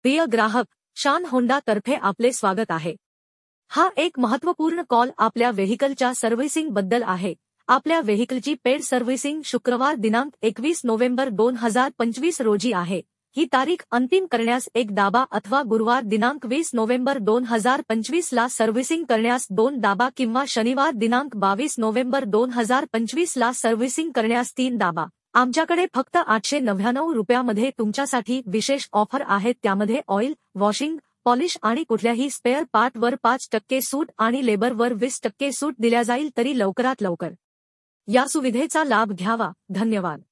प्रिय ग्राहक, शान होंडा तर्फे आपले स्वागत आहे। हा एक महत्त्वपूर्ण कॉल आपल्या व्हेइकलच्या सर्व्हिसिंग बद्दल आहे। आपल्या व्हेइकलची पेड सर्व्हिसिंग शुक्रवार दिनांक 21 नोव्हेंबर 2025 रोजी आहे। ही तारीख अंतिम करण्यास एक दाबा अथवा गुरुवार दिनांक 20 नोव्हेंबर 2025 ला सर्व्हिसिंग करण्यास 2 दाबा किंवा शनिवार दिनांक 22 नोव्हेंबर 2025 ला सर्व्हिसिंग करण्यास 3 दाबा। आमच्याकडे फक्त 899 रुपयामध्ये तुमच्यासाठी विशेष ऑफर आहेत, त्यामध्ये ऑइल, वॉशिंग, पॉलिश आणि कुठल्याही स्पेअर पार्टवर 5% सूट आणि लेबरवर 20% सूट दिल्या जाईल। तरी लवकरात लवकर या सुविधेचा लाभ घ्यावा। धन्यवाद।